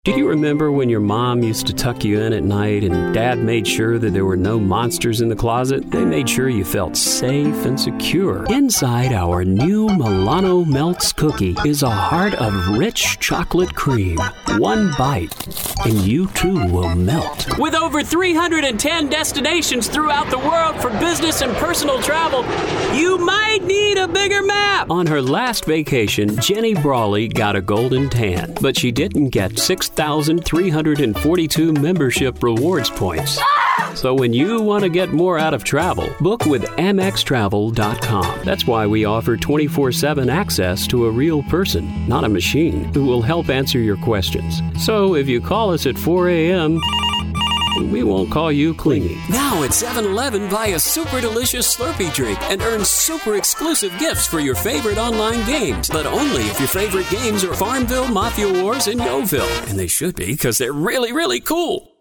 Do you remember when your mom used to tuck you in at night and Dad made sure that there were no monsters in the closet? They made sure you felt safe and secure. Inside our new Milano Melts cookie is a heart of rich chocolate cream. One bite, and you too will melt. With over 310 destinations throughout the world for business and personal travel, you might need a bigger map. On her last vacation, Jenny Brawley got a golden tan, but she didn't get 6,342 membership rewards points. So when you want to get more out of travel, book with AmexTravel.com. That's why we offer 24/7 access to a real person, not a machine, who will help answer your questions. So if you call us at 4 a.m., we won't call you clingy. Now at 7-Eleven, buy a super delicious Slurpee drink and earn super exclusive gifts for your favorite online games. But only if your favorite games are Farmville, Mafia Wars, and Yoville. And they should be, because they're really, really cool.